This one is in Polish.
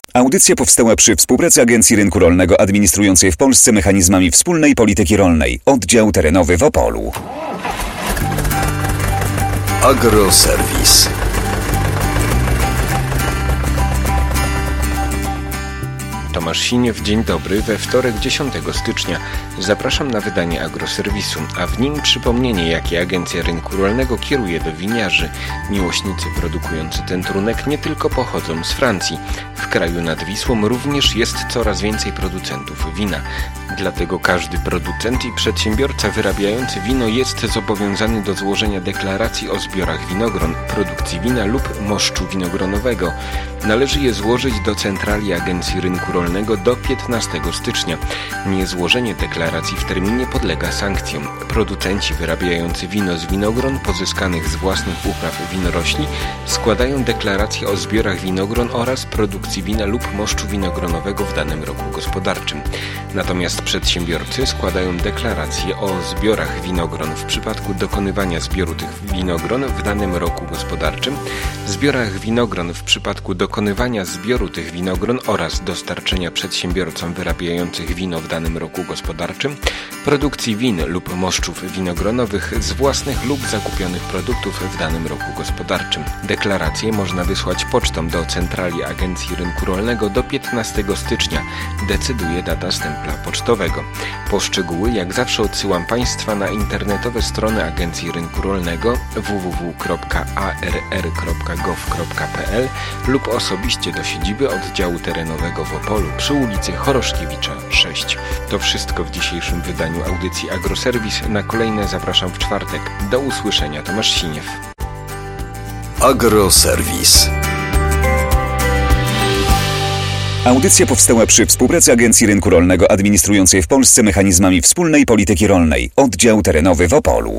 Audycja powstała przy współpracy Agencji Rynku Rolnego administrującej w Polsce mechanizmami wspólnej polityki rolnej. Oddział terenowy w Opolu. Agroserwis. Tomasz Siniew, dzień dobry. We wtorek 10 stycznia zapraszam na wydanie Agroserwisu, a w nim przypomnienie, jakie Agencja Rynku Rolnego kieruje do winiarzy. Miłośnicy produkujący ten trunek nie tylko pochodzą z Francji. W kraju nad Wisłą również jest coraz więcej producentów wina. Dlatego każdy producent i przedsiębiorca wyrabiający wino jest zobowiązany do złożenia deklaracji o zbiorach winogron, produkcji wina lub moszczu winogronowego. Należy je złożyć do centrali Agencji Rynku Rolnego do 15 stycznia. Niezłożenie deklaracji w terminie podlega sankcjom. Producenci wyrabiający wino z winogron pozyskanych z własnych upraw winorośli składają deklaracje o zbiorach winogron oraz produkcji wina lub moszczu winogronowego w danym roku gospodarczym. Natomiast przedsiębiorcy składają deklaracje o zbiorach winogron w przypadku dokonywania zbioru tych winogron w danym roku gospodarczym, zbiorach winogron w przypadku dokonywania zbioru tych winogron oraz dostarczenia przedsiębiorcom wyrabiających wino w danym roku gospodarczym, produkcji win lub moszczów winogronowych z własnych lub zakupionych produktów w danym roku gospodarczym. Deklaracje można wysłać pocztą do centrali Agencji Rynku Rolnego do 15 stycznia. Decyduje data stempla pocztowego. Po szczegóły jak zawsze odsyłam Państwa na internetowe strony Agencji Rynku Rolnego www.arr.gov.pl lub osobiście do siedziby oddziału terenowego w Opolu przy ulicy Choroszkiewicza 6. To wszystko w dzisiejszym wydaniu audycji Agroserwis. Na kolejne zapraszam w czwartek. Do usłyszenia. Tomasz Siniew. Agroserwis. Audycja powstała przy współpracy Agencji Rynku Rolnego administrującej w Polsce mechanizmami wspólnej polityki rolnej. Oddział terenowy w Opolu.